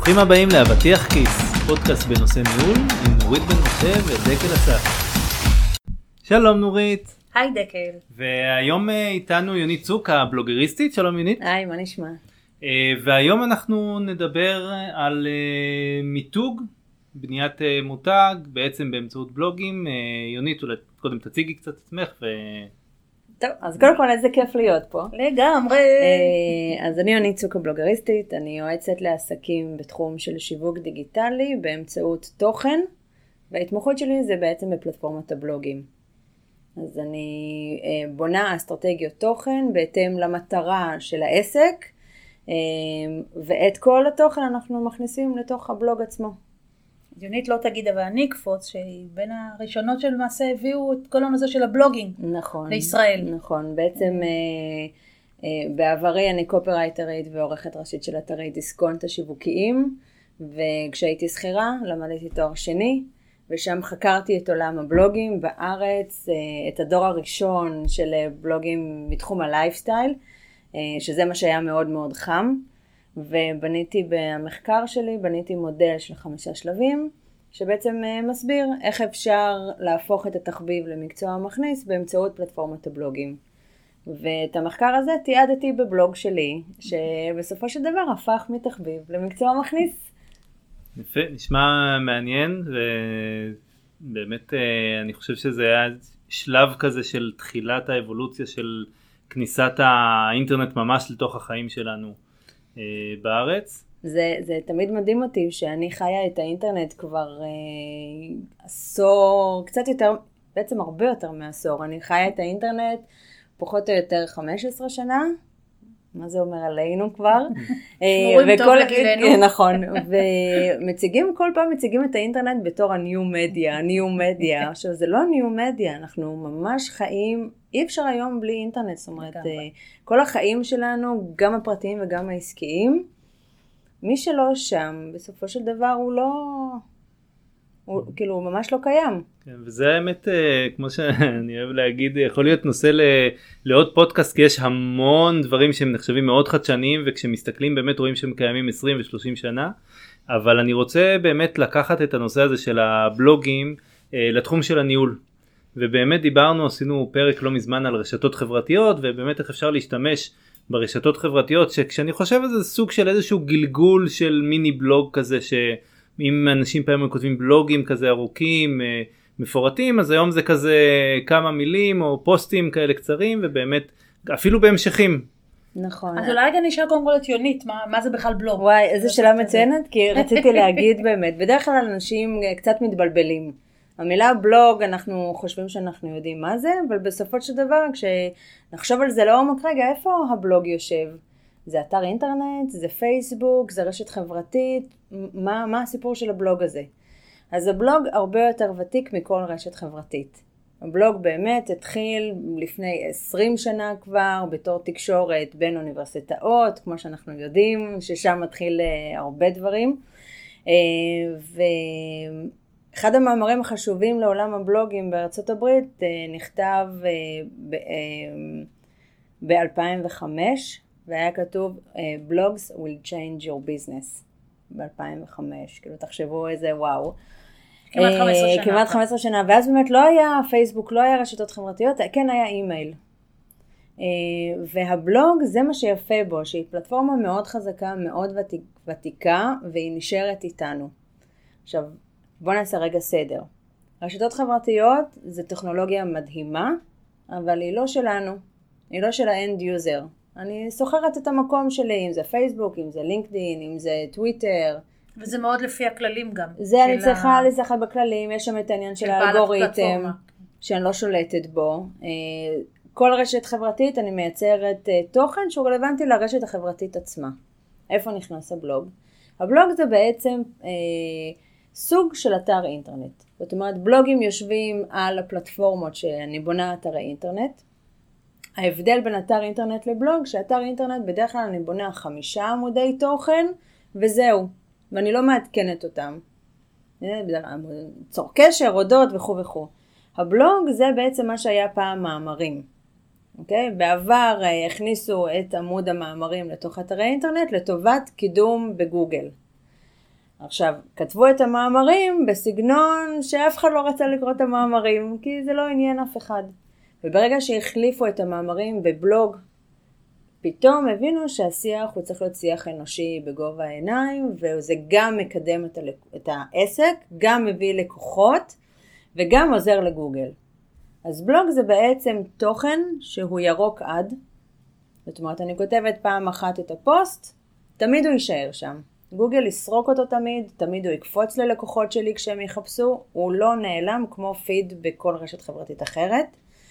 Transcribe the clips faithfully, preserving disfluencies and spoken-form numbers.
ברוכים הבאים לאבטיח כיס, פודקאסט בנושא ניהול עם נורית בן משה ודקל אסף. שלום נורית. היי דקל. והיום איתנו יונית צוק, הבלוגריסטית. שלום יונית. היי, מה נשמע? והיום אנחנו נדבר על מיתוג, בניית מותג, בעצם באמצעות בלוגים. יונית, אולי קודם תציגי קצת עצמך ו... טוב, אז קודם כל איזה כיף להיות פה. לגמרי. אז אני יונית צוק הבלוגריסטית, אני יועצת לעסקים בתחום של שיווק דיגיטלי באמצעות תוכן, וההתמחות שלי זה בעצם בפלטפורמת הבלוגים. אז אני בונה אסטרטגיות תוכן בהתאם למטרה של העסק, ואת כל התוכן אנחנו מכניסים לתוך הבלוג עצמו. יונית לא תגיד, אבל אני אקפוץ שהיא בין הראשונות שלמעשה הביאו את כל הנושא של הבלוגינג נכון, לישראל. נכון, בעצם אה, אה, בעברי אני קופרייטרית ועורכת ראשית של אתרי דיסקונט השיווקיים, וכשהייתי שכירה למדתי תואר שני, ושם חקרתי את עולם הבלוגים בארץ, אה, את הדור הראשון של בלוגים מתחום הלייפסטייל, אה, שזה מה שהיה מאוד מאוד חם. ובניתי במחקר שלי, בניתי מודל של חמישה שלבים, שבעצם מסביר איך אפשר להפוך את התחביב למקצוע מכניס באמצעות פלטפורמת הבלוגים. ואת המחקר הזה תיעדתי בבלוג שלי, שבסופו של דבר הפך מתחביב למקצוע מכניס. יפה, נשמע מעניין, ובאמת אני חושב שזה היה שלב כזה של תחילת האבולוציה של כניסת האינטרנט ממש לתוך החיים שלנו. בארץ. זה, זה תמיד מדהים אותי שאני חיה את האינטרנט כבר אה, עשור, קצת יותר, בעצם הרבה יותר מעשור. אני חיה את האינטרנט פחות או יותר חמש עשרה שנה. מה זה אומר עלינו כבר? מורים טוב לגילנו. נכון, ומציגים, כל פעם מציגים את האינטרנט בתור הניו מדיה, הניו מדיה. עכשיו זה לא ניו מדיה, אנחנו ממש חיים, אי אפשר היום בלי אינטרנט, זאת אומרת, כל החיים שלנו, גם הפרטיים וגם העסקיים, מי שלא שם, בסופו של דבר הוא לא, הוא כאילו הוא ממש לא קיים. כן, וזה האמת, כמו שאני אוהב להגיד, יכול להיות נושא לעוד פודקאסט, כי יש המון דברים שהם נחשבים מאוד חדשניים, וכשמסתכלים באמת רואים שהם קיימים עשרים ושלושים שנה, אבל אני רוצה באמת לקחת את הנושא הזה של הבלוגים לתחום של הניהול. ובאמת דיברנו, עשינו פרק לא מזמן על רשתות חברתיות, ובאמת איך אפשר להשתמש ברשתות חברתיות, שכשאני חושב על זה סוג של איזשהו גלגול של מיני בלוג כזה, שאם אנשים פעמים כותבים בלוגים כזה ארוכים, מפורטים, אז היום זה כזה כמה מילים או פוסטים כאלה קצרים, ובאמת אפילו בהמשכים. נכון. אז אולי רגע נשאר קודם כל את יונית, מה, מה זה בכלל בלוג? וואי, איזה שאלה מציינת, כי רציתי להגיד באמת, בדרך כלל אנשים קצת מתבלבלים. המילה בלוג, אנחנו חושבים שאנחנו יודעים מה זה, אבל בסופו של דבר, כשנחשוב על זה לעומק, רגע, איפה הבלוג יושב? זה אתר אינטרנט, זה פייסבוק, זה רשת חברתית, מה, מה הסיפור של הבלוג הזה? אז הבלוג הרבה יותר ותיק מכל רשת חברתית. הבלוג באמת התחיל לפני עשרים שנה כבר, בתור תקשורת בין אוניברסיטאות, כמו שאנחנו יודעים, ששם מתחיל הרבה דברים. ו... אחד המאמרים החשובים לעולם הבלוגים בארצות הברית נכתב ב-אלפיים וחמש, והיה כתוב Blogs will change your business ב-אלפיים וחמש. כאילו תחשבו איזה וואו. כמעט חמש עשרה שנה. כמעט חמש עשרה שנה, ואז באמת לא היה פייסבוק, לא היה רשתות חברתיות, כן היה אימייל. והבלוג זה מה שיפה בו, שהיא פלטפורמה מאוד חזקה, מאוד ותיקה, והיא נשארת איתנו. עכשיו, בוא נעשה רגע סדר. רשתות חברתיות זה טכנולוגיה מדהימה, אבל היא לא שלנו. היא לא של האנד יוזר. אני סוחרת את המקום שלי, אם זה פייסבוק, אם זה לינקדין, אם זה טוויטר. וזה מאוד לפי הכללים גם. זה אני צריכה ה... לזכר בכללים, יש שם את העניין של האלגוריתם, שאני לא שולטת בו. כל רשת חברתית אני מייצרת תוכן שהוא רלוונטי לרשת החברתית עצמה. איפה נכנס הבלוג? הבלוג זה בעצם... סוג של אתר אינטרנט. זאת אומרת, בלוגים יושבים על הפלטפורמות שאני בונה אתרי אינטרנט. ההבדל בין אתר אינטרנט לבלוג, שאתר אינטרנט בדרך כלל אני בונה חמישה עמודי תוכן, וזהו. ואני לא מעדכנת אותם. צור קשר, הודות וכו' וכו'. הבלוג זה בעצם מה שהיה פעם מאמרים. אוקיי? בעבר הכניסו את עמוד המאמרים לתוך אתרי אינטרנט לטובת קידום בגוגל. עכשיו, כתבו את המאמרים בסגנון שאף אחד לא רצה לקרוא את המאמרים, כי זה לא עניין אף אחד. וברגע שהחליפו את המאמרים בבלוג, פתאום הבינו שהשיח הוא צריך להיות שיח אנושי בגובה העיניים, וזה גם מקדם את, הלק... את העסק, גם מביא לקוחות, וגם עוזר לגוגל. אז בלוג זה בעצם תוכן שהוא ירוק עד. זאת אומרת, אני כותבת פעם אחת את הפוסט, תמיד הוא יישאר שם. גוגל יסרוק אותו תמיד, תמיד הוא יקפוץ ללקוחות שלי כשהם יחפשו, הוא לא נעלם כמו פיד בכל רשת חברתית אחרת.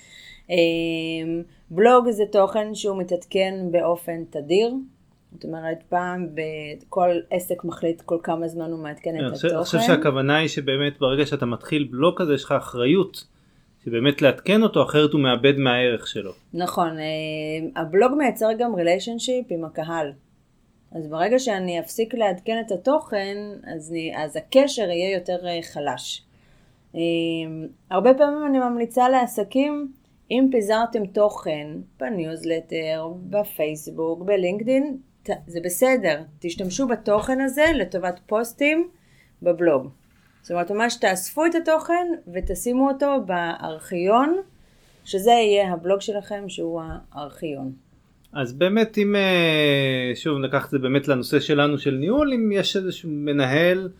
בלוג זה תוכן שהוא מתעדכן באופן תדיר, זאת אומרת פעם בכל עסק מחליט כל כמה זמן הוא מעדכן את התוכן. אני חושב שהכוונה היא שבאמת ברגע שאתה מתחיל בלוג כזה יש לך אחריות שבאמת לעדכן אותו, אחרת הוא מאבד מהערך שלו. נכון, הבלוג מייצר גם ריליישנשיפ עם הקהל. אז ברגע שאני אפסיק לעדכן את התוכן, אז, אני, אז הקשר יהיה יותר חלש. הרבה פעמים אני ממליצה לעסקים, אם פיזרתם תוכן בניוזלטר, בפייסבוק, בלינקדין, זה בסדר. תשתמשו בתוכן הזה לטובת פוסטים בבלוג. זאת אומרת, ממש תאספו את התוכן ותשימו אותו בארכיון, שזה יהיה הבלוג שלכם שהוא הארכיון. אז באמת אם, שוב נקח את זה באמת לנושא שלנו של ניהול, אם יש איזשהו מנהל,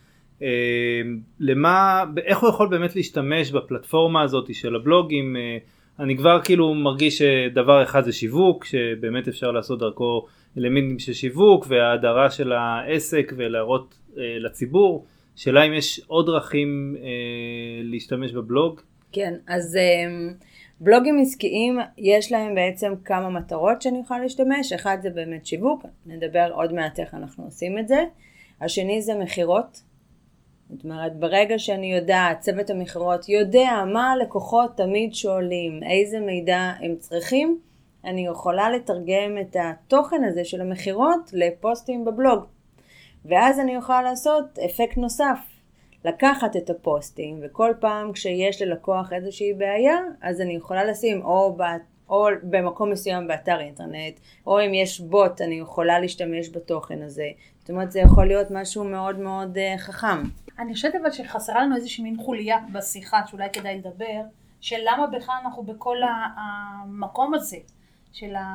למה, איך הוא יכול באמת להשתמש בפלטפורמה הזאת של הבלוגים, אני כבר כאילו מרגיש שדבר אחד זה שיווק, שבאמת אפשר לעשות דרכו אלמנטים של שיווק וההדרה של העסק ולהראות לציבור, שאלה אם יש עוד דרכים להשתמש בבלוג? כן, אז בלוגים עסקיים יש להם בעצם כמה מטרות שאני יכולה להשתמש. אחד זה באמת שיווק, נדבר עוד מעט איך אנחנו עושים את זה. השני זה מחירות. זאת אומרת, ברגע שאני יודעת, צוות המחירות יודע מה הלקוחות תמיד שואלים, איזה מידע הם צריכים, אני יכולה לתרגם את התוכן הזה של המחירות לפוסטים בבלוג. ואז אני יכולה לעשות אפקט נוסף, לקחת את הפוסטים, וכל פעם כשיש ללקוח איזושהי בעיה, אז אני יכולה לשים או, בת, או במקום מסוים באתר אינטרנט, או אם יש בוט, אני יכולה להשתמש בתוכן הזה. זאת אומרת, זה יכול להיות משהו מאוד מאוד uh, חכם. אני חושבת אבל שחסרה לנו איזושהי מין חוליה בשיחה, שאולי כדאי לדבר, של למה בכלל אנחנו בכל המקום הזה, של ה...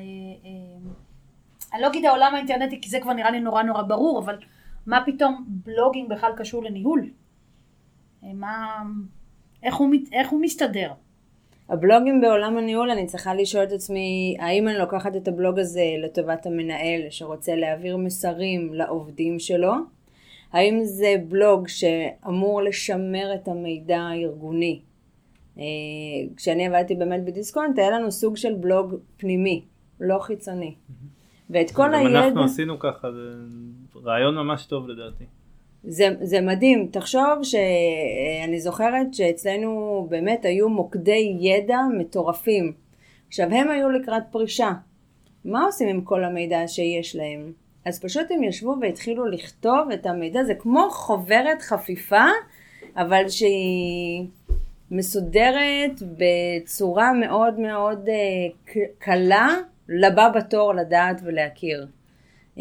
אני לא אגיד העולם האינטרנטי, כי זה כבר נראה לי נורא נורא ברור, אבל מה פתאום בלוגינג בכלל קשור לניהול? מה... איך הוא, איך הוא מסתדר? הבלוגים בעולם הניהול, אני צריכה לשאול את עצמי, האם אני לוקחת את הבלוג הזה לטובת המנהל שרוצה להעביר מסרים לעובדים שלו? האם זה בלוג שאמור לשמר את המידע הארגוני? כשאני עבדתי באמת בדיסקונט, היה לנו סוג של בלוג פנימי, לא חיצוני. ואת כל הידע... גם אנחנו עשינו ככה, זה רעיון ממש טוב לדעתי. זה, זה מדהים, תחשוב שאני זוכרת שאצלנו באמת היו מוקדי ידע מטורפים. עכשיו הם היו לקראת פרישה. מה עושים עם כל המידע שיש להם? אז פשוט הם ישבו והתחילו לכתוב את המידע, זה כמו חוברת חפיפה, אבל שהיא מסודרת בצורה מאוד מאוד uh, קלה, לבא בתור לדעת ולהכיר. Um,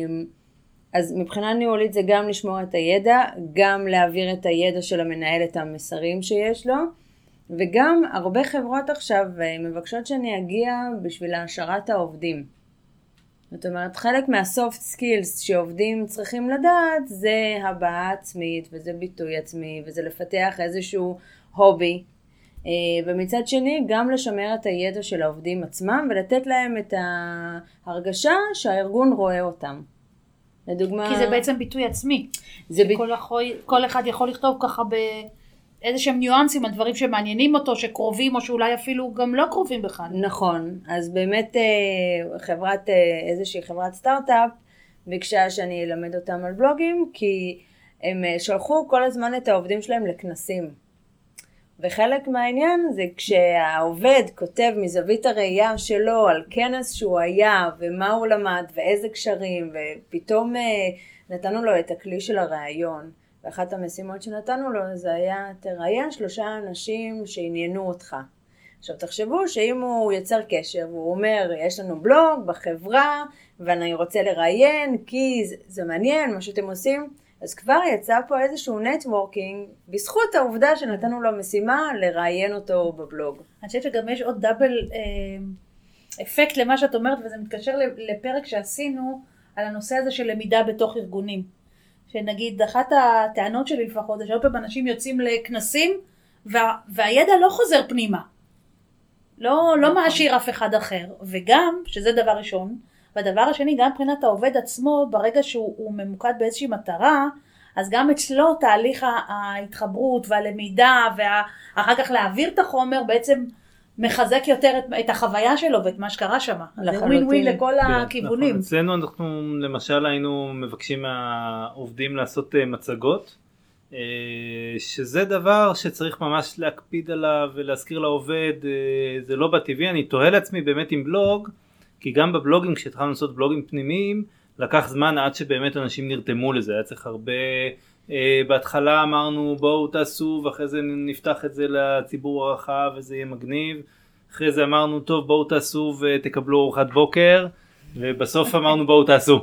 אז מבחינה ניהולית זה גם לשמור את הידע, גם להעביר את הידע של המנהל, את המסרים שיש לו, וגם הרבה חברות עכשיו מבקשות שאני אגיע בשביל השארת העובדים. זאת אומרת, חלק מהסופט סקילס שעובדים צריכים לדעת, זה הבעה עצמית, וזה ביטוי עצמי, וזה לפתח איזשהו הובי. ומצד שני, גם לשמר את הידע של העובדים עצמם, ולתת להם את ההרגשה שהארגון רואה אותם. לדוגמה... כי זה בעצם ביטוי עצמי. זה ב... כל, יכול, כל אחד יכול לכתוב ככה באיזשהם ניואנסים על דברים שמעניינים אותו, שקרובים או שאולי אפילו גם לא קרובים בכלל. נכון. אז באמת חברת, איזושהי חברת סטארט-אפ ביקשה שאני אלמד אותם על בלוגים, כי הם שלחו כל הזמן את העובדים שלהם לכנסים. וחלק מהעניין זה כשהעובד כותב מזווית הראייה שלו על כנס שהוא היה ומה הוא למד ואיזה קשרים, ופתאום נתנו לו את הכלי של הרעיון. ואחת המשימות שנתנו לו זה היה תראיין שלושה אנשים שעניינו אותך. עכשיו תחשבו שאם הוא יצר קשר והוא אומר יש לנו בלוג בחברה ואני רוצה לראיין כי זה, זה מעניין מה שאתם עושים, אז כבר יצא פה איזשהו נטוורקינג, בזכות העובדה שנתנו לו משימה לראיין אותו בבלוג. אני חושבת שגם יש עוד דאבל אה, אפקט למה שאת אומרת, וזה מתקשר לפרק שעשינו על הנושא הזה של למידה בתוך ארגונים. שנגיד, אחת הטענות שלי לפחות, זה שהרבה פעמים אנשים יוצאים לכנסים, וה, והידע לא חוזר פנימה. לא, לא מעשיר אף אחד אחר. וגם, שזה דבר ראשון, והדבר השני, גם מבחינת העובד עצמו, ברגע שהוא ממוקד באיזושהי מטרה, אז גם אצלו תהליך ההתחברות והלמידה, ואחר כך להעביר את החומר, בעצם מחזק יותר את, את החוויה שלו ואת מה שקרה שם. זה ווין ווין לכל כן, הכיוונים. נכון. אצלנו אנחנו למשל היינו מבקשים מהעובדים לעשות מצגות, שזה דבר שצריך ממש להקפיד עליו ולהזכיר לעובד, זה לא בטבעי. אני תוהה לעצמי באמת עם בלוג, כי גם בבלוגים, כשהתחלנו לעשות בלוגים פנימיים, לקח זמן עד שבאמת אנשים נרתמו לזה. היה צריך הרבה, אה, בהתחלה אמרנו בואו תעשו, ואחרי זה נפתח את זה לציבור הרחב וזה יהיה מגניב. אחרי זה אמרנו טוב בואו תעשו ותקבלו ארוחת בוקר, ובסוף אמרנו בואו תעשו.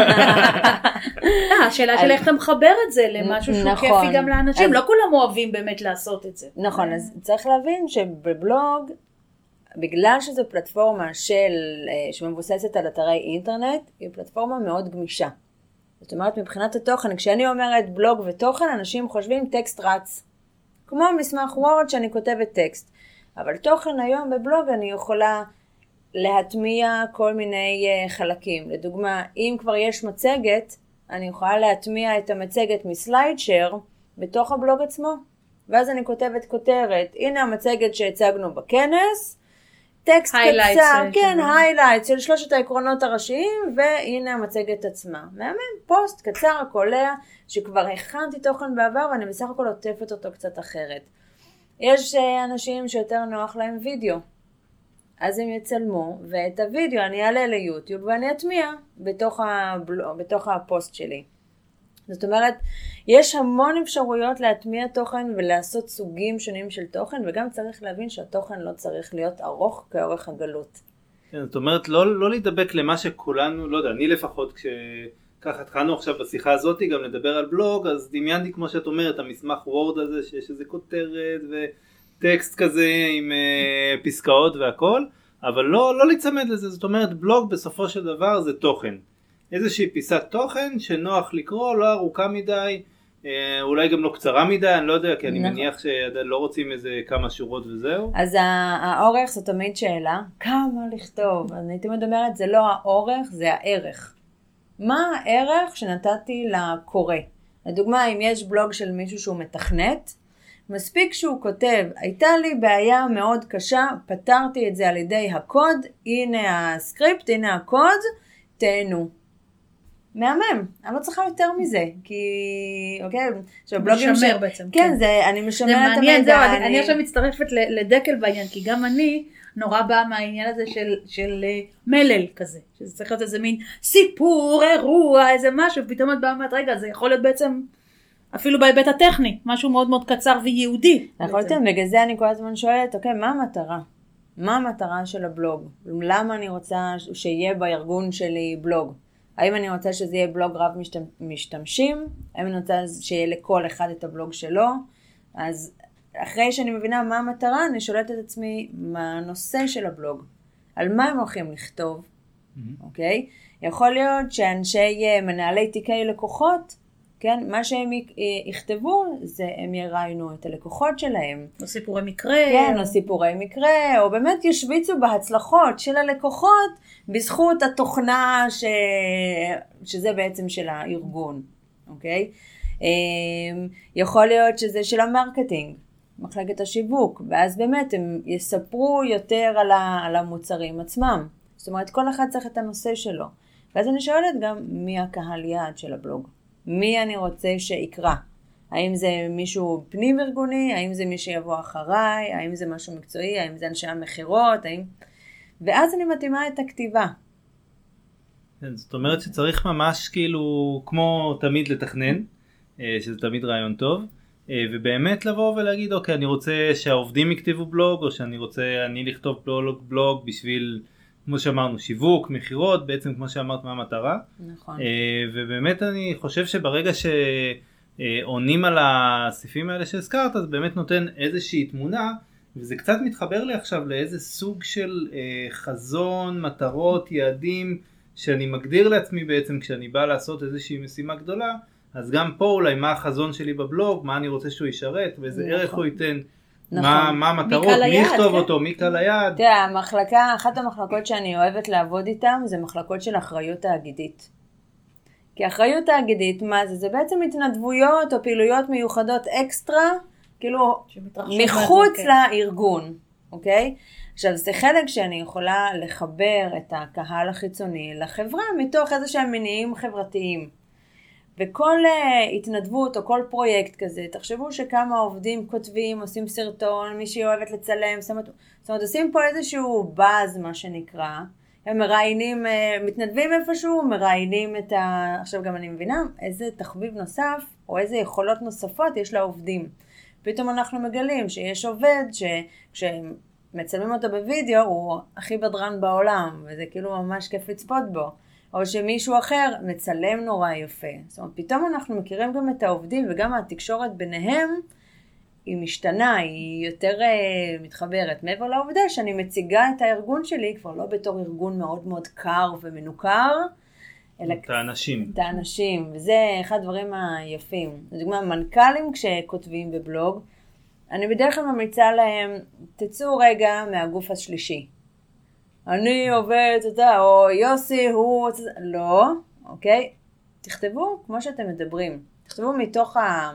השאלה של איך אתה מחבר את זה למשהו שהוא כיפי גם לאנשים, לא כולם אוהבים באמת לעשות את זה. נכון, אז צריך להבין שבבלוג, בגלל שזו פלטפורמה של, שמבוססת על אתרי אינטרנט, היא פלטפורמה מאוד גמישה. זאת אומרת, מבחינת התוכן, כשאני אומרת בלוג ותוכן, אנשים חושבים טקסט רץ. כמו מסמך וורד שאני כותבת טקסט. אבל תוכן היום בבלוג אני יכולה להטמיע כל מיני חלקים. לדוגמה, אם כבר יש מצגת, אני יכולה להטמיע את המצגת מסליידשר בתוך הבלוג עצמו. ואז אני כותבת כותרת, הנה המצגת שהצגנו בכנס, טקסט קצר, כן, היילייטס של שלושת העקרונות הראשיים, והנה המצגת עצמה. מהמם, פוסט קצר, קולע, שכבר הכנתי תוכן בעבר, ואני בסך הכל עוטפת אותו קצת אחרת. יש אנשים שיותר נוח להם וידאו, אז הם יצלמו, ואת הוידאו אני אעלה ליוטיוב, ואני אטמיע בתוך, הבלוג, בתוך הפוסט שלי. זאת אומרת, יש המון אפשרויות להטמיע תוכן ולעשות סוגים שונים של תוכן, וגם צריך להבין שהתוכן לא צריך להיות ארוך כאורך הגלות. כן, זאת אומרת, לא, לא להידבק למה שכולנו, לא יודע, אני לפחות, כשככה התחלנו עכשיו בשיחה הזאת גם לדבר על בלוג, אז דמיינתי כמו שאת אומרת, המסמך וורד הזה, שיש איזה כותרת וטקסט כזה עם uh, פסקאות והכל, אבל לא, לא להצמד לזה. זאת אומרת, בלוג בסופו של דבר זה תוכן. איזושהי פיסת תוכן שנוח לקרוא, לא ארוכה מדי, אה, אולי גם לא קצרה מדי, אני לא יודע, כי אני מניח שלא רוצים איזה כמה שורות וזהו. אז האורך זו תמיד שאלה, כמה לכתוב? אז אני תמיד אומרת, זה לא האורך, זה הערך. מה הערך שנתתי לקורא? לדוגמה, אם יש בלוג של מישהו שהוא מתכנת, מספיק שהוא כותב, הייתה לי בעיה מאוד קשה, פתרתי את זה על ידי הקוד, הנה הסקריפט, הנה הקוד, תהנו. מהמם, אני לא צריכה יותר מזה, כי, אוקיי, שבלוגים משמר ש... בעצם. כן, כן. זה, אני משמרת את המידע. זהו, אני... אני עכשיו מצטרפת לדקל בעניין, כי גם אני נורא באה מהעניין הזה של, של מלל כזה, שזה צריך להיות איזה מין סיפור, אירוע, איזה משהו, פתאום את באה אומרת, רגע, זה יכול להיות בעצם, אפילו בהיבט הטכני, משהו מאוד מאוד קצר ויהודי. נכון, בגלל זה אני כל הזמן שואלת, אוקיי, מה המטרה? מה המטרה של הבלוג? למה אני רוצה שיהיה בארגון שלי בלוג? האם אני רוצה שזה יהיה בלוג רב משתמשים? האם אני רוצה שיהיה לכל אחד את הבלוג שלו? אז אחרי שאני מבינה מה המטרה, אני שואלת את עצמי מה הנושא של הבלוג. על מה הם הולכים לכתוב? אוקיי? יכול להיות שאנשי מנהלי תיקי לקוחות, כן, מה שהם יכתבו, זה הם יראיינו את הלקוחות שלהם. או סיפורי מקרה. כן, או סיפורי מקרה, או באמת ישוויצו בהצלחות של הלקוחות, בזכות התוכנה ש... שזה בעצם של הארגון, אוקיי? יכול להיות שזה של המרקטינג, מחלקת השיווק, ואז באמת הם יספרו יותר על, ה... על המוצרים עצמם. זאת אומרת, כל אחד צריך את הנושא שלו. ואז אני שואלת גם מי הקהל יעד של הבלוג. מי אני רוצה שיקרא? האם זה מישהו פנים ארגוני? האם זה מי שיבוא אחריי? האם זה משהו מקצועי? האם זה אנשי המחירות? האם... ואז אני מתאימה את הכתיבה. זאת אומרת שצריך ממש כאילו, כמו תמיד לתכנן, שזה תמיד רעיון טוב, ובאמת לבוא ולהגיד, אוקיי, אני רוצה שהעובדים יכתבו בלוג, או שאני רוצה אני לכתוב בלוג, בלוג בשביל כמו שאמרנו, שיווק, מחירות, בעצם כמו שאמרת מה המטרה. נכון. ובאמת אני חושב שברגע שעונים על הסעיפים האלה שהזכרת, אז באמת נותן איזושהי תמונה, וזה קצת מתחבר לי עכשיו לאיזה סוג של חזון, מטרות, יעדים, שאני מגדיר לעצמי בעצם כשאני בא לעשות איזושהי משימה גדולה, אז גם פה אולי מה החזון שלי בבלוג, מה אני רוצה שהוא ישרת, ואיזה נכון. ערך הוא ייתן. נכון. מה, מה המטרות, מי יכתוב אותו, מי קל היד. תראה, המחלקה, אחת המחלקות שאני אוהבת לעבוד איתם, זה מחלקות של אחריות תאגידית. כי אחריות תאגידית, מה זה? זה בעצם התנדבויות או פעילויות מיוחדות אקסטרה, כאילו מחוץ לארגון, אוקיי? עכשיו, זה חלק שאני יכולה לחבר את הקהל החיצוני לחברה, מתוך איזה שהם מניעים חברתיים. וכל uh, התנדבות או כל פרויקט כזה, תחשבו שכמה עובדים כותבים, עושים סרטון, מישהי אוהבת לצלם, זאת אומרת, זאת אומרת עושים פה איזשהו באז, מה שנקרא, הם מראיינים, uh, מתנדבים איפשהו, מראיינים את ה... עכשיו גם אני מבינה איזה תחביב נוסף, או איזה יכולות נוספות יש לעובדים. פתאום אנחנו מגלים שיש עובד שכשמצלמים אותו בווידאו, הוא הכי בדרן בעולם, וזה כאילו ממש כיף לצפות בו. או שמישהו אחר מצלם נורא יפה. זאת אומרת, פתאום אנחנו מכירים גם את העובדים, וגם התקשורת ביניהם, היא משתנה, היא יותר uh, מתחברת. מעבר לעובדה שאני מציגה את הארגון שלי, כבר לא בתור ארגון מאוד מאוד קר ומנוכר, אלא... את האנשים. את האנשים, וזה אחד הדברים היפים. לדוגמה, מנכ"לים כשכותבים בבלוג, אני בדרך כלל ממליצה להם, תצאו רגע מהגוף השלישי. אני עובד, או יוסי, הוא... לא, אוקיי? תכתבו כמו שאתם מדברים. תכתבו מתוך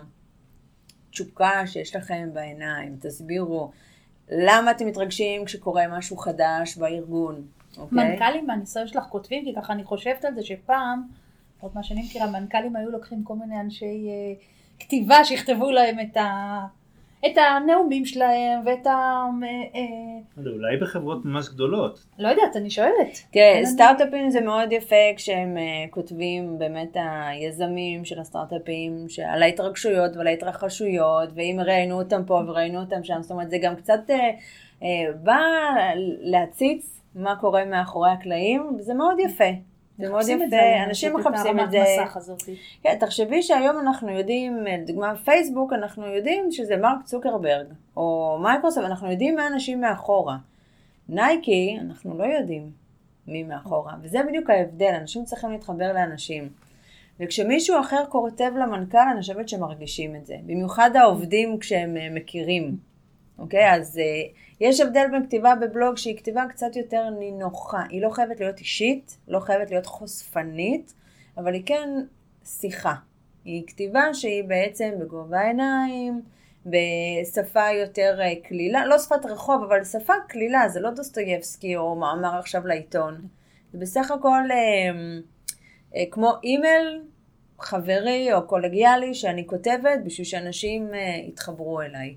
התשוקה שיש לכם בעיניים. תסבירו למה אתם מתרגשים כשקורה משהו חדש בארגון. אוקיי? מנכ"לים מהניסיון שלך כותבים, כי ככה אני חושבת על זה שפעם, עוד מה שאני מכירה, מנכ"לים היו לוקחים כל מיני אנשי uh, כתיבה שיכתבו להם את ה... את הנאומים שלהם ואת ה... אולי בחברות ממש גדולות. לא יודעת, אני שואלת. כן, סטארט-אפים זה מאוד יפה כשהם כותבים באמת היזמים של הסטארט-אפים על ההתרגשויות ועל ההתרחשויות, ואם ראינו אותם פה וראינו אותם שם, זאת אומרת זה גם קצת בא להציץ מה קורה מאחורי הקלעים, וזה מאוד יפה. זה מאוד יפה, אנשים מחפשים את זה. כן, תחשבי שהיום אנחנו יודעים, לדוגמה פייסבוק, אנחנו יודעים שזה מרק צוקרברג, או מייקרוסופט, אנחנו יודעים מה אנשים מאחורה. נייקי, אנחנו לא יודעים מי מאחורה, וזה בדיוק ההבדל, אנשים צריכים להתחבר לאנשים. וכשמישהו אחר כותב למנכ"ל, אני חושבת שמרגישים את זה, במיוחד העובדים כשהם מכירים. אוקיי, אז uh, יש הבדל בין כתיבה בבלוג שהיא כתיבה קצת יותר נינוחה. היא לא חייבת להיות אישית, לא חייבת להיות חושפנית, אבל היא כן שיחה. היא כתיבה שהיא בעצם בגובה העיניים, בשפה יותר uh, כלילה, לא שפת רחוב, אבל שפה כלילה, זה לא דוסטויבסקי או מאמר עכשיו לעיתון. זה בסך הכל uh, uh, כמו אימייל חברי או קולגיאלי שאני כותבת בשביל שאנשים uh, יתחברו אליי.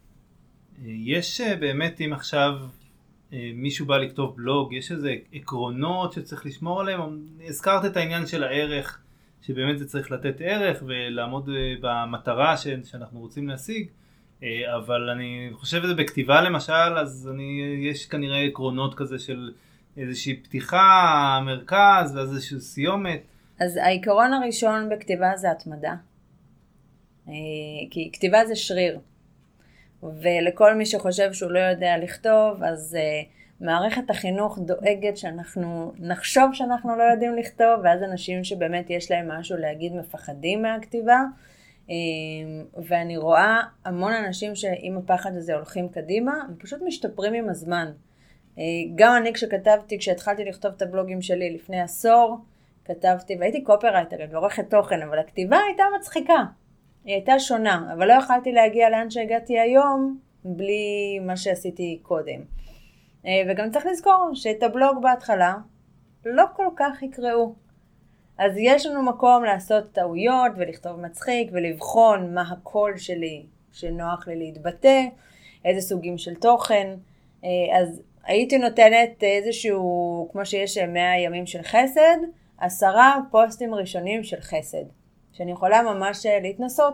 יש באמת, אם עכשיו מישהו בא לכתוב בלוג, יש איזה עקרונות שצריך לשמור עליהם. הזכרת את העניין של הערך, שבאמת זה צריך לתת ערך ולעמוד במטרה שאנחנו רוצים להשיג, אבל אני חושב שזה בכתיבה למשל, אז אני, יש כנראה עקרונות כזה של איזושהי פתיחה, מרכז ואז איזושהי סיומת. אז העיקרון הראשון בכתיבה זה התמדה, כי כתיבה זה שריר. ולכל מי שחושב שהוא לא יודע לכתוב, אז uh, מערכת החינוך דואגת שאנחנו נחשוב שאנחנו לא יודעים לכתוב, ואז אנשים שבאמת יש להם משהו להגיד מפחדים מהכתיבה, uh, ואני רואה המון אנשים שעם הפחד הזה הולכים קדימה, ופשוט משתפרים עם הזמן. Uh, גם אני כשכתבתי, כשהתחלתי לכתוב את הבלוגים שלי לפני עשור, כתבתי, והייתי קופרייטרית ועורכת תוכן, אבל הכתיבה הייתה מצחיקה. היא הייתה שונה, אבל לא יכלתי להגיע לאן שהגעתי היום, בלי מה שעשיתי קודם. וגם צריך לזכור שאת הבלוג בהתחלה, לא כל כך יקראו. אז יש לנו מקום לעשות טעויות, ולכתוב מצחיק, ולבחון מה הקול שלי, שנוח לי להתבטא, איזה סוגים של תוכן. אז הייתי נותנת איזשהו, כמו שיש מאה ימים של חסד, עשרה פוסטים ראשונים של חסד. שאני יכולה ממש להתנסות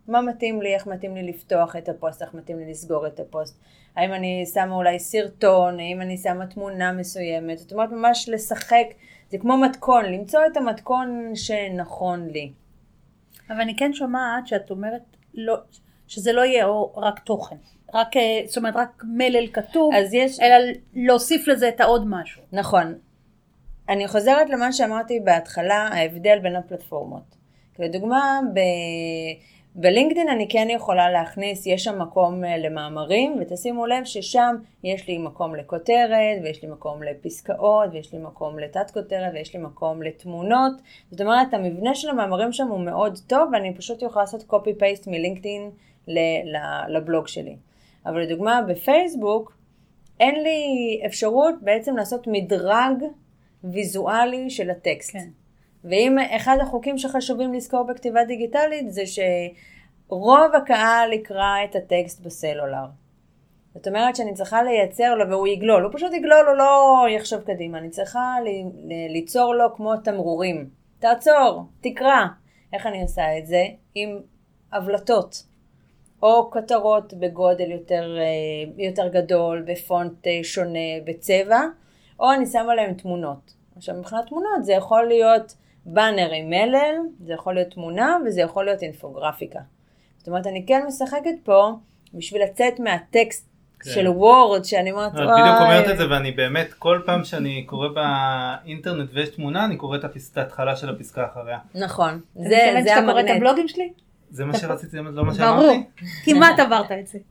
מה מתאים לי, איך מתאים לי לפתוח את הפוסט, איך מתאים לי לסגור את הפוסט. האם אני שמה אולי סרטון, האם אני שמה תמונה מסוימת. זאת אומרת, ממש לשחק, זה כמו מתכון, למצוא את המתכון שנכון לי. אבל אני כן שומעת שאת אומרת לא, שזה לא יהיה רק תוכן. רק, זאת אומרת, רק מלל כתוב, אז יש... אלא להוסיף לזה את העוד משהו. נכון. אני חוזרת למה שאמרתי בהתחלה, ההבדל בין הפלטפורמות. לדוגמה, ב... בלינקדין אני כן יכולה להכניס, יש שם מקום למאמרים, ותשימו לב ששם יש לי מקום לכותרת, ויש לי מקום לפסקאות, ויש לי מקום לתת כותרת, ויש לי מקום לתמונות. זאת אומרת, המבנה של המאמרים שם הוא מאוד טוב, ואני פשוט יכולה לעשות קופי פייסט מלינקדין לבלוג שלי. אבל לדוגמה, בפייסבוק, אין לי אפשרות בעצם לעשות מדרג ויזואלי של הטקסט. כן. ואם אחד החוקים שחשובים לזכור בכתיבה דיגיטלית זה שרוב הקהל יקרא את הטקסט בסלולר. זאת אומרת שאני צריכה לייצר לו והוא יגלול, הוא פשוט יגלול, הוא לא יחשוב קדימה. אני צריכה ליצור לו כמו תמרורים. תעצור, תקרא. איך אני עושה את זה? עם הבלטות. או כותרות בגודל יותר, יותר גדול, בפונט שונה, בצבע, או אני שמה להם תמונות. עכשיו מבחינת תמונות זה יכול להיות בנר עם מלל, זה יכול להיות תמונה וזה יכול להיות אינפוגרפיקה. זאת אומרת, אני כן משחקת פה בשביל לצאת מהטקסט כן. של וורד, שאני אומרת, וואי. בדיוק אומרת את זה, ואני באמת, כל פעם שאני קורא באינטרנט ויש תמונה, אני קורא את ההתחלה של הפסקה אחריה. נכון. זה, זה, זה המגנט. קורא את הבלוגים שלי? זה מה שרציתי, לא מה שאמרתי? ברור, כמעט עברת את זה.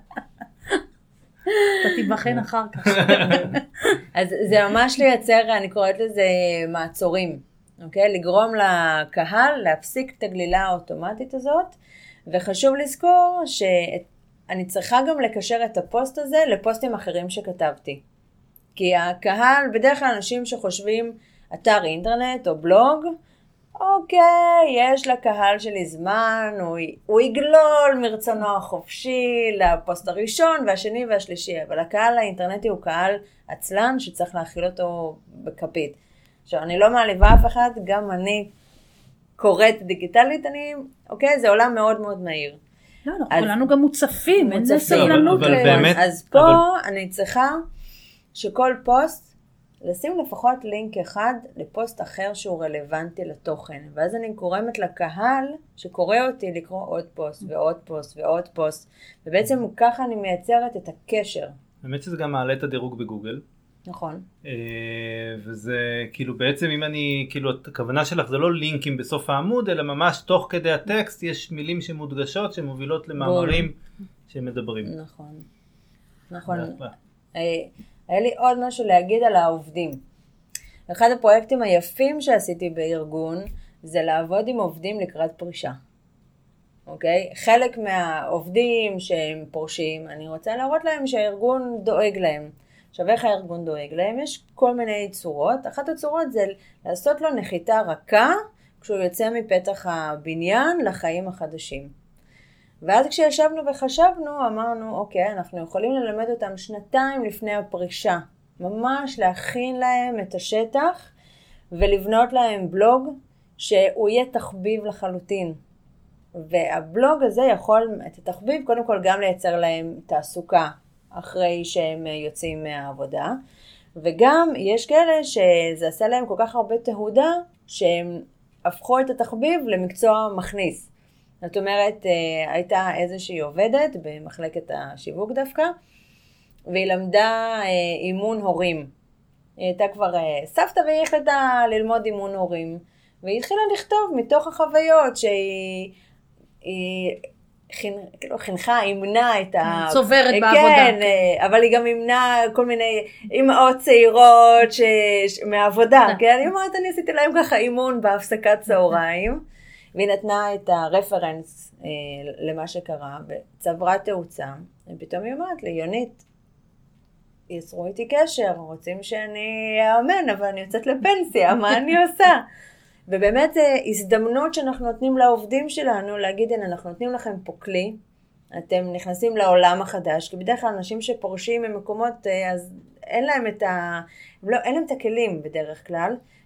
אתה תיבחן אחר כך. אז זה ממש לייצר, אני קוראת לזה מעצורים, אוקיי? לגרום לקהל להפסיק את הגלילה האוטומטית הזאת, וחשוב לזכור שאני צריכה גם לקשר את הפוסט הזה לפוסטים אחרים שכתבתי. כי הקהל, בדרך כלל אנשים שחושבים אתר אינטרנט או בלוג, אוקיי, יש לקהל שלי זמן, הוא, הוא יגלול מרצונו החופשי לפוסט הראשון והשני והשלישי, אבל הקהל האינטרנטי הוא קהל עצלן שצריך להכיל אותו בכפית. עכשיו, אני לא מעליבה אף אחד, גם אני קוראת דיגיטלית, אני, אוקיי, זה עולם מאוד מאוד מהיר. לא, אנחנו כולנו גם מוצפים, אין זה סבלנות. אז פה אני צריכה שכל פוסט, לשים לפחות לינק אחד לפוסט אחר שהוא רלוונטי לתוכן. ואז אני קורמת לקהל שקורא אותי לקרוא עוד פוסט ועוד פוסט ועוד פוסט. ובעצם ככה אני מייצרת את הקשר. באמת שזה גם מעלה את הדירוג בגוגל. נכון. וזה כאילו בעצם אם אני, כאילו הכוונה שלך זה לא לינקים בסוף העמוד, אלא ממש תוך כדי הטקסט יש מילים שמודגשות שמובילות למאמרים שמדברים. נכון. נכון. היה לי עוד משהו להגיד על העובדים. אחד הפרויקטים היפים שעשיתי בארגון, זה לעבוד עם עובדים לקראת פרישה. אוקיי? חלק מהעובדים שהם פורשים, אני רוצה להראות להם שהארגון דואג להם. עכשיו איך הארגון דואג להם? יש כל מיני צורות. אחת הצורות זה לעשות לו נחיתה רכה, כשהוא יוצא מפתח הבניין לחיים החדשים. ואז כשישבנו וחשבנו, אמרנו, אוקיי, אנחנו יכולים ללמד אותם שנתיים לפני הפרישה. ממש להכין להם את השטח ולבנות להם בלוג שהוא יהיה תחביב לחלוטין. והבלוג הזה יכול, את התחביב, קודם כל גם לייצר להם תעסוקה אחרי שהם יוצאים מהעבודה. וגם יש כאלה שזה עשה להם כל כך הרבה תהודה שהם הפכו את התחביב למקצוע מכניס. זאת אומרת, הייתה איזושהי עובדת במחלקת השיווק דווקא, והיא למדה אימון הורים. היא הייתה כבר סבתא והיא החלטה ללמוד אימון הורים, והיא התחילה לכתוב מתוך החוויות שהיא היא, חינ, כאילו, חינכה, אימנה את ה... צוברת כן, בעבודה. כן, אבל היא גם אימנה כל מיני אימהות צעירות ש... מהעבודה. כן, היא אומרת, אני עשיתי להם ככה אימון בהפסקת צהריים. והיא נתנה את הרפרנס אה, למה שקרה, וצברה תאוצה, ופתאום היא אומרת לי, יונית, יצרו איתי קשר, רוצים שאני אאמן, אבל אני יוצאת לפנסיה, מה אני עושה? ובאמת הזדמנות שאנחנו נותנים לעובדים שלנו, להגיד, הנה, אנחנו נותנים לכם פה כלי, אתם נכנסים לעולם החדש, כי בדרך כלל אנשים שפורשים ממקומות, אז אין להם את ה... לא, אין להם את הכלים בדרך כלל,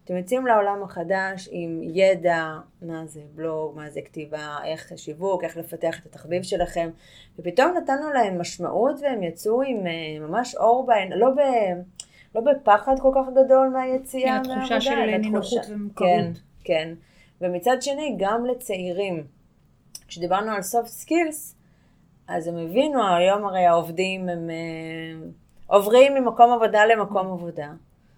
אתם יוצאים לעולם החדש עם ידע, מה זה בלוג, מה זה כתיבה, איך שיווק, איך לפתח את התחביב שלכם, ופתאום נתנו להם משמעות והם יצאו עם ממש אור בעין, לא, ב, לא בפחד כל כך גדול מהיציאה מהעבודה. עם התחושה של נינוחות ומקרות. כן, כן. ומצד שני, גם לצעירים, כשדיברנו על soft skills, אז הם הבינו, היום הרי העובדים הם עוברים ממקום עבודה למקום עבודה.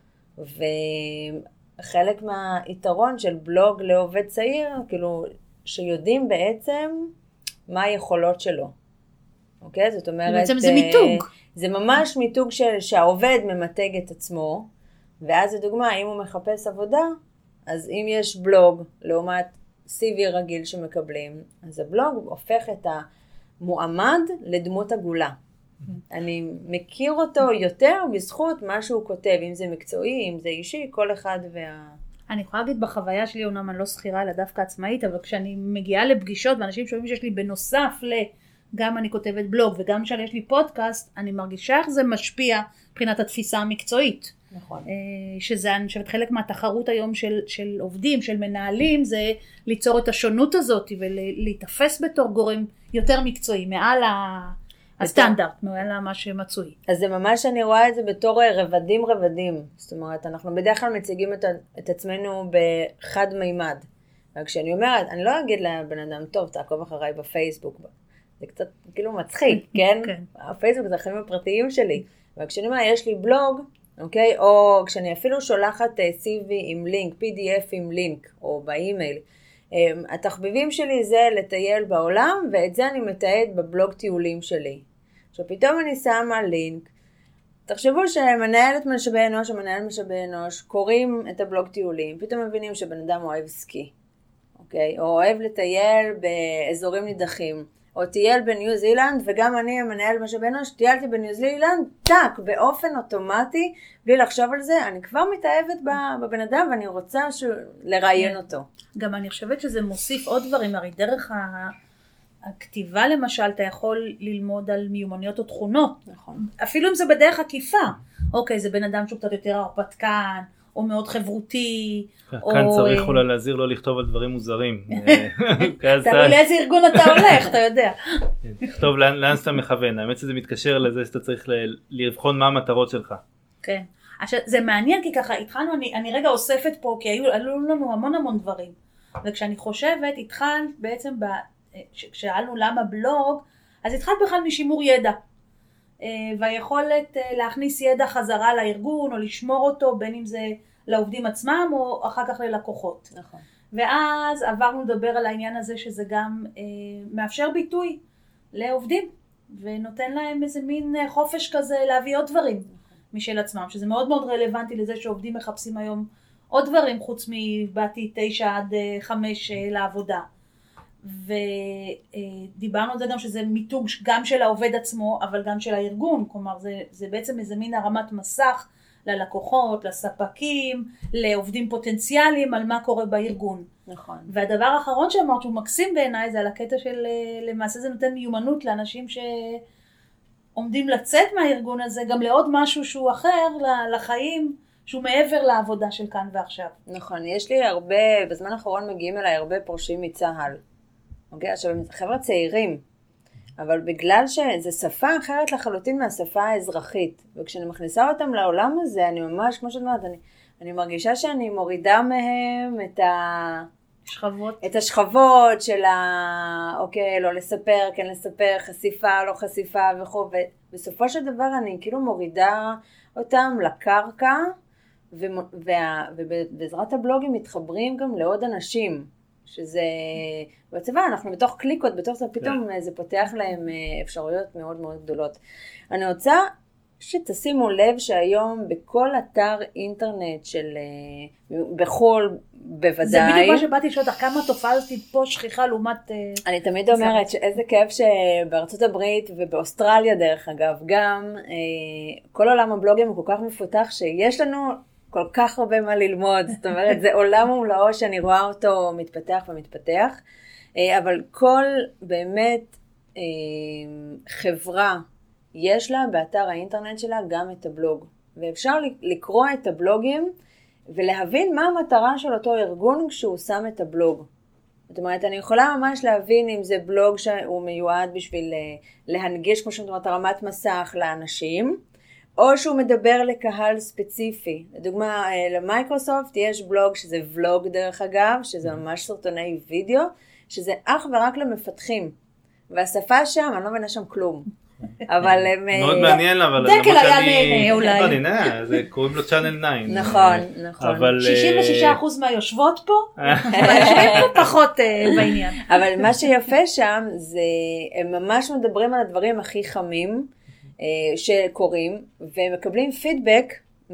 וחלק מהיתרון של בלוג לעובד צעיר, כאילו, שיודעים בעצם מה היכולות שלו. אוקיי? זאת אומרת... בעצם זה מיתוג. זה ממש מיתוג של, שהעובד ממתג את עצמו, ואז לדוגמה, אם הוא מחפש עבודה, אז אם יש בלוג, לעומת סי וי רגיל שמקבלים, אז הבלוג הופך את המועמד לדמות עגולה. אני מכיר אותו יותר בזכות מה שהוא כותב, אם זה מקצועי, אם זה אישי, כל אחד וה... אני יכולה להגיד בחוויה שלי, אומנם אני לא שכירה אלא דווקא עצמאית, אבל כשאני מגיעה לפגישות ואנשים שומעים שיש לי בנוסף ל... גם אני כותבת בלוג וגם שיש לי פודקאסט, אני מרגישה איך זה משפיע מבחינת התפיסה המקצועית. נכון. שזה, אני חושבת, חלק מהתחרות היום של, של עובדים, של מנהלים, זה ליצור את השונות הזאת ולהתאפס בתור גורם יותר מקצועי, מעל ה... הסטנדרט, מעל מה שמצוי. אז זה ממש, אני רואה את זה בתור רבדים רבדים. זאת אומרת, אנחנו בדרך כלל מציגים את, את עצמנו בחד מימד. וכשאני אומרת, אני לא אגיד לבן אדם, טוב, תעקוב אחריי בפייסבוק. זה קצת כאילו מצחיק, כן? כן. הפייסבוק זה החיים הפרטיים שלי. וכשאני אומרת, יש לי בלוג, אוקיי? או כשאני אפילו שולחת סי וי עם לינק, פי די אף עם לינק, או באימייל, התחביבים שלי זה לטייל בעולם, ואת זה אני מתעד בבלוג טיולים שלי. עכשיו פתאום אני שמה לינק, תחשבו שמנהלת משאבי אנוש, המנהל משאבי אנוש, קוראים את הבלוג טיולים, פתאום מבינים שבן אדם אוהב סקי, אוקיי? או אוהב לטייל באזורים נידחים, או טייל בניו זילנד, וגם אני, המנהל משאבי אנוש, טיילתי בניו זילנד, טק, באופן אוטומטי, בלי לחשוב על זה, אני כבר מתאהבת בבן אדם, ואני רוצה לראיין אותו. גם אני חושבת שזה מוסיף עוד דברים, הרי דרך הכתיבה למשל, אתה יכול ללמוד על מיומנויות או תכונות. נכון. אפילו אם זה בדרך עקיפה. אוקיי, זה בן אדם שהוא קצת יותר הרפתקן, או מאוד חברותי. כאן צריך אולי להזהיר לא לכתוב על דברים מוזרים. תראו לאיזה ארגון אתה הולך, אתה יודע. לכתוב לאן שאתה מכוון. האמת שזה מתקשר לזה שאתה צריך לבחון מה המטרות שלך. כן. עכשיו, זה מעניין כי ככה, התחלנו, אני, אני רגע אוספת פה, כי היו, עלו לנו המון המון דברים. וכשאני חושבת, התחלת בעצם, ב, כששאלנו למה בלוג, אז התחלת בכלל משימור ידע. והיכולת להכניס ידע חזרה לארגון, או לשמור אותו, בין אם זה לעובדים עצמם, או אחר כך ללקוחות. נכון. ואז עברנו לדבר על העניין הזה, שזה גם אה, מאפשר ביטוי לעובדים, ונותן להם איזה מין חופש כזה להביא עוד דברים. משל עצמם, שזה מאוד מאוד רלוונטי לזה שעובדים מחפשים היום עוד דברים, חוץ מבאתי תשע עד חמש לעבודה. ודיברנו על זה גם שזה מיתוג גם של העובד עצמו, אבל גם של הארגון, כלומר זה, זה בעצם איזה מין הרמת מסך ללקוחות, לספקים, לעובדים פוטנציאליים על מה קורה בארגון. נכון. והדבר האחרון שאמרת שהוא מקסים בעיניי, זה על הקטע של, למעשה זה נותן מיומנות לאנשים ש... עומדים לצאת מהארגון הזה גם לעוד משהו שהוא אחר לחיים, שהוא מעבר לעבודה של כאן ועכשיו. נכון, יש לי הרבה, בזמן האחרון מגיעים אליי הרבה פורשים מצהל. אוקיי, עכשיו הם חבר'ה צעירים, אבל בגלל שזו שפה אחרת לחלוטין מהשפה האזרחית, וכשאני מכניסה אותם לעולם הזה, אני ממש, כמו שאת אומרת, אני, אני מרגישה שאני מורידה מהם את ה... שכבות. את השכבות של ה... אוקיי, לא לספר, כן לספר, חשיפה, לא חשיפה וכו'. ובסופו של דבר אני כאילו מורידה אותם לקרקע, ובעזרת הבלוגים מתחברים גם לעוד אנשים, שזה... בצבא אנחנו בתוך קליקות, בתוך זה פתאום זה פותח להם אפשרויות מאוד מאוד גדולות. אני רוצה שתשימו לב שהיום בכל אתר אינטרנט של... בחול בוודאי. זה בדיוק מה שבאתי לשאול אותך, כמה תופעה הזאת פה שכיחה לעומת... אני תמיד אומרת שאיזה כיף שבארצות הברית ובאוסטרליה דרך אגב, גם כל עולם הבלוגים הוא כל כך מפותח שיש לנו כל כך הרבה מה ללמוד. זאת אומרת, זה עולם ומלואו שאני רואה אותו מתפתח ומתפתח, אבל כל באמת חברה יש לה באתר האינטרנט שלה גם את הבלוג. ואפשר לקרוא את הבלוגים ולהבין מה המטרה של אותו ארגון כשהוא שם את הבלוג. זאת אומרת, אני יכולה ממש להבין אם זה בלוג שהוא מיועד בשביל להנגיש, כמו שאת אומרת, הרמת מסך לאנשים, או שהוא מדבר לקהל ספציפי. לדוגמה, למייקרוסופט יש בלוג שזה ולוג דרך אגב, שזה ממש סרטוני וידאו, שזה אך ורק למפתחים. והשפה שם, אני לא מבינה שם כלום. אבל הם... מאוד מעניין, אבל... דקל היה נהנה אולי. לא נהנה, זה קוראים לו צ'אנל תשע. נכון, נכון. שישים ושישה אחוז מהיושבות פה, מהיושבים פה פחות בעניין. אבל מה שיפה שם, זה הם ממש מדברים על הדברים הכי חמים שקורים, והם מקבלים פידבק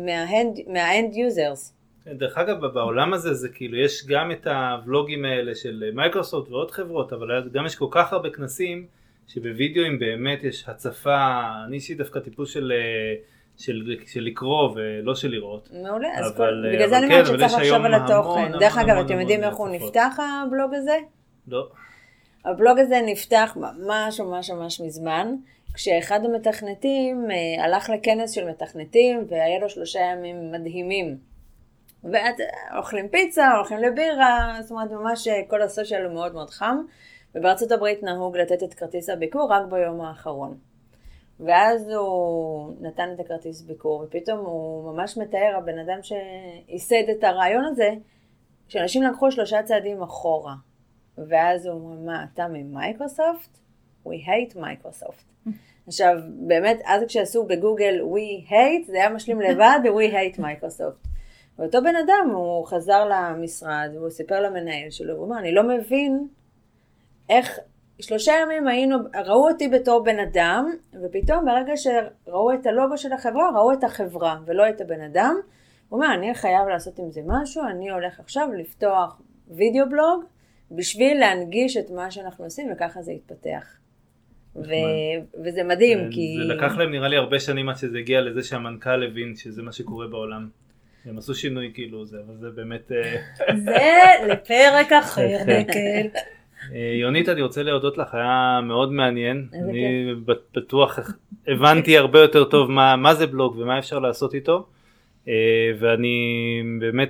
מהאנד יוזרס. דרך אגב, בעולם הזה זה כאילו, יש גם את הוולוגים האלה של מייקרוסופט ועוד חברות, אבל גם יש כל כך הרבה כנסים, שבווידאוים באמת יש הצפה, אני אישי דווקא טיפוס של, של, של לקרוא ולא של לראות. מעולה, אז אבל, כל, בגלל זה אני אומרת שצריך לחשוב על התוכן. דרך אגב, אתם יודעים איך הוא נפתח הבלוג הזה? לא. הבלוג הזה נפתח ממש ממש ממש מזמן, כשאחד המתכנתים אה, הלך לכנס של מתכנתים, והיה לו שלושה ימים מדהימים. ואת אוכלים פיצה, הולכים לבירה, זאת אומרת ממש כל הסושיאל הוא מאוד מאוד חם. ובארצות הברית נהוג לתת את כרטיס הביקור רק ביום האחרון. ואז הוא נתן את הכרטיס ביקור, ופתאום הוא ממש מתאר, הבן אדם שייסד את הרעיון הזה, שאנשים לקחו שלושה צעדים אחורה. ואז הוא אומר, מה, אתה ממייקרוסופט? We hate Microsoft. עכשיו, באמת, אז כשעשו בגוגל we hate, זה היה משלים לבד, we hate Microsoft. ואותו בן אדם, הוא חזר למשרד, והוא סיפר למנהל שלו, הוא אומר, אני לא מבין, איך שלושה ימים היינו, ראו אותי בתור בן אדם, ופתאום ברגע שראו את הלוגו של החברה, ראו את החברה ולא את הבן אדם. הוא אומר, אני חייב לעשות עם זה משהו, אני הולך עכשיו לפתוח וידאו בלוג, בשביל להנגיש את מה שאנחנו עושים, וככה זה יתפתח. ו... וזה מדהים, זה, כי... זה לקח להם נראה לי הרבה שנים עד שזה הגיע לזה שהמנכ"ל הבין שזה מה שקורה בעולם. הם עשו שינוי כאילו זה, אבל זה באמת... זה לפרק אחר, דקל. יונית, אני רוצה להודות לך, היה מאוד מעניין. אני בטוח הבנתי הרבה יותר טוב מה, מה זה בלוג ומה אפשר לעשות איתו. ואני באמת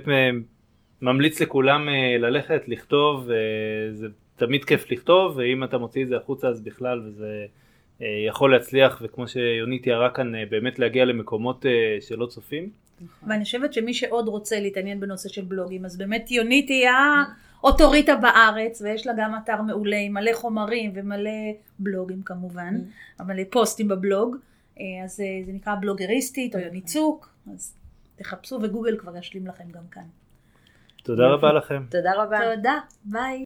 ממליץ לכולם ללכת, לכתוב, זה תמיד כיף לכתוב, ואם אתה מוציא את זה החוצה אז בכלל, וזה יכול להצליח, וכמו שיונית תיארה כאן, באמת להגיע למקומות שלא צופים. ואני חושבת שמי שעוד רוצה להתעניין בנושא של בלוגים, אז באמת יונית היא האוטוריטה בארץ, ויש לה גם אתר מעולה עם מלא חומרים ומלא בלוגים כמובן, מלא פוסטים בבלוג, אז זה נקרא בלוגריסטית או יונית צוק, אז תחפשו וגוגל כבר ישלים לכם גם כאן. תודה רבה לכם. תודה רבה. תודה, ביי.